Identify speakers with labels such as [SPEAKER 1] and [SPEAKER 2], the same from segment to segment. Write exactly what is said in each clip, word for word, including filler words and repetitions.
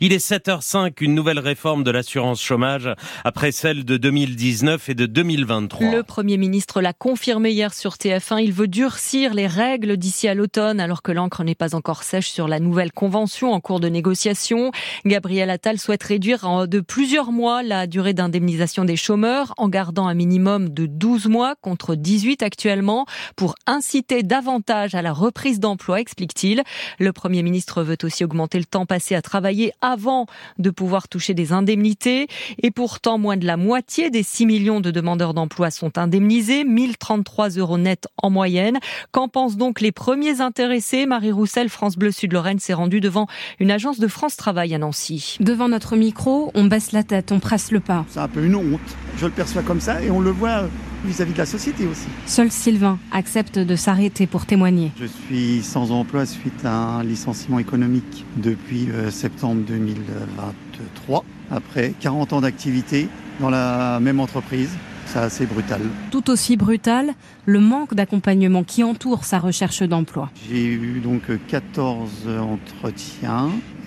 [SPEAKER 1] Il est sept heures cinq, une nouvelle réforme de l'assurance chômage après celle de deux mille dix-neuf et de deux mille vingt-trois.
[SPEAKER 2] Le Premier ministre l'a confirmé hier sur T F un. Il veut durcir les règles d'ici à l'automne alors que l'encre n'est pas encore sèche sur la nouvelle convention en cours de négociation. Gabriel Attal souhaite réduire de plusieurs mois la durée d'indemnisation des chômeurs en gardant un minimum de douze mois contre dix-huit actuellement pour inciter davantage à la reprise d'emploi, explique-t-il. Le Premier ministre veut aussi augmenter le temps passé à travailler avant de pouvoir toucher des indemnités. Et pourtant, moins de la moitié des six millions de demandeurs d'emploi sont indemnisés, mille trente-trois euros net en moyenne. Qu'en pensent donc les premiers intéressés ? Marie Roussel, France Bleu Sud-Lorraine, s'est rendue devant une agence de France Travail à Nancy.
[SPEAKER 3] Devant notre micro, on baisse la tête, on presse le pas.
[SPEAKER 4] C'est un peu une honte. Je le perçois comme ça et on le voit vis-à-vis de la société aussi.
[SPEAKER 3] Seul Sylvain accepte de s'arrêter pour témoigner.
[SPEAKER 4] Je suis sans emploi suite à un licenciement économique depuis septembre deux mille vingt-trois. Après quarante ans d'activité dans la même entreprise, c'est assez brutal.
[SPEAKER 3] Tout aussi brutal, le manque d'accompagnement qui entoure sa recherche d'emploi.
[SPEAKER 4] J'ai eu donc quatorze entretiens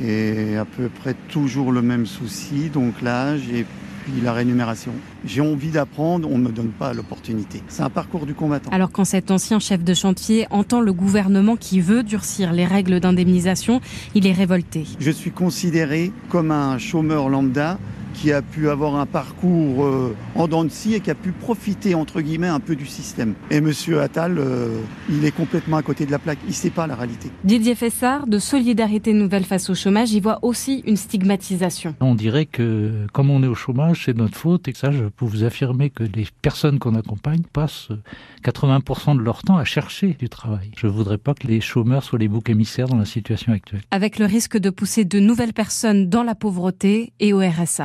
[SPEAKER 4] et à peu près toujours le même souci. Donc là, j'ai puis la rémunération. J'ai envie d'apprendre, on ne me donne pas l'opportunité. C'est un parcours du combattant.
[SPEAKER 3] Alors quand cet ancien chef de chantier entend le gouvernement qui veut durcir les règles d'indemnisation, il est révolté.
[SPEAKER 4] Je suis considéré comme un chômeur lambda qui a pu avoir un parcours euh, en dents de scie et qui a pu profiter, entre guillemets, un peu du système. Et monsieur Attal, euh, il est complètement à côté de la plaque. Il ne sait pas la réalité.
[SPEAKER 3] Didier Fessard, de Solidarité Nouvelle face au chômage, y voit aussi une stigmatisation.
[SPEAKER 5] On dirait que, comme on est au chômage, c'est notre faute. Et ça, je peux vous affirmer que les personnes qu'on accompagne passent quatre-vingts pour cent de leur temps à chercher du travail. Je ne voudrais pas que les chômeurs soient les boucs émissaires dans la situation actuelle.
[SPEAKER 3] Avec le risque de pousser de nouvelles personnes dans la pauvreté et au R S A.